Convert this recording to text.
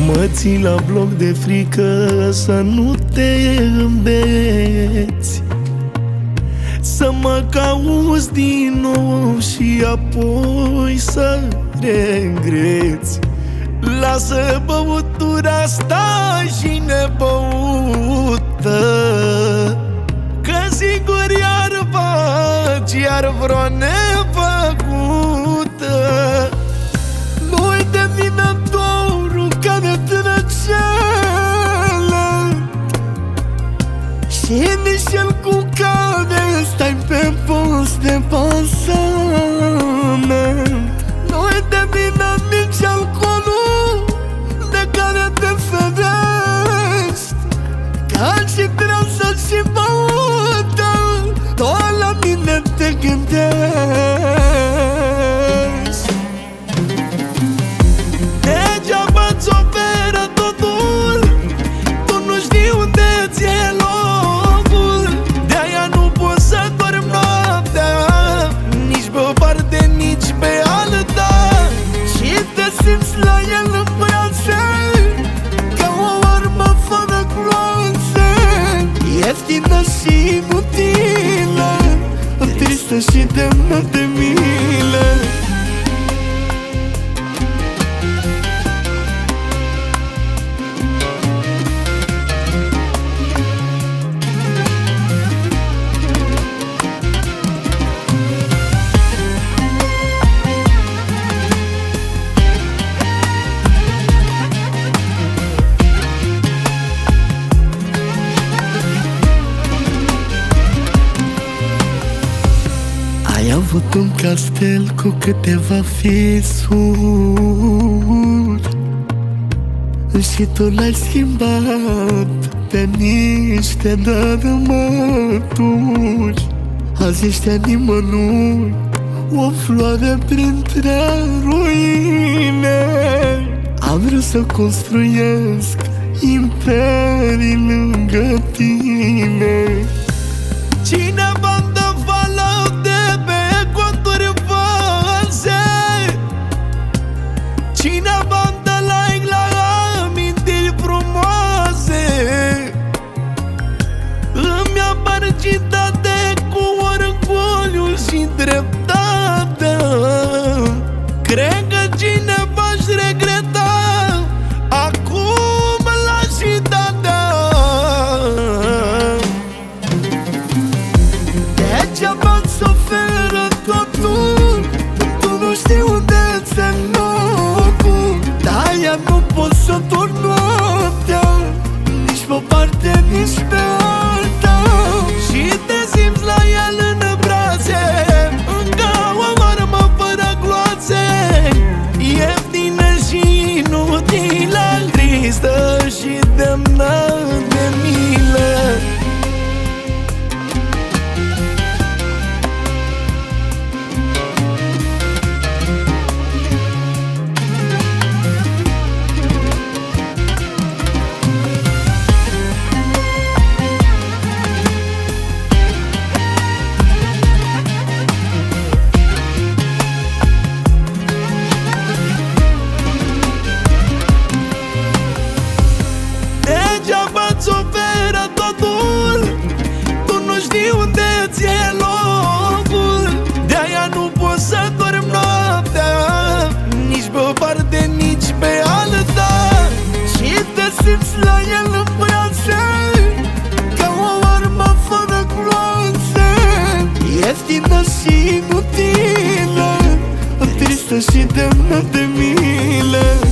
Mă ții la bloc de frică să nu te îmbeți, să mă cauți din nou și apoi să regreți. Lasă băutura asta și nebăută, că sigur iar faci iar vreo nefăcută. Nu-i de vină dorul care te răceală și nici cel cu care stai pe post de pasament. Nu-i de vină nici alcoolul de care te ferești, că și treasă și băută doar la mine te gândești. Degeaba-ți oferă totul, tu nu știi unde ți-e locul. De-aia nu poți să dormi noaptea, nici pe o parte, nici pe alta, și te simți la el în brațe ca o armă fără gloanțe, ieftină și inutilă, tristă și demnă de milă. Ai avut un castel cu câteva fisuri și tu l-ai schimbat pe niște dărâmături. Azi ești a nimănui, o floare printre ruine. Am vrut să construiesc imperii lângă tine. Cineva-mi dă follow de pe conturi false, cineva-mi dă like la amintiri frumoase. Îmi apar citate cu orgoliu și dreptatea. Cred că cineva-și regreta acum lașitatea. Degeaba-ți oferă totul, tu nu știi unde ți-e locul. De-aia nu poți să dormi noaptea, nici pe o parte, nici pe alta, și te simți la el în brațe ca o armă fără gloanțe, ieftină și inutilă, tristă și demnă de milă. Degeaba-ți oferă totul, tu nu știi unde ți-e locul. De-aia nu poți să dormi noaptea, nici pe o parte, nici pe alta, și te simți la el în brațe ca o armă fără gloanțe, ieftină și inutilă, tristă și demnă de milă.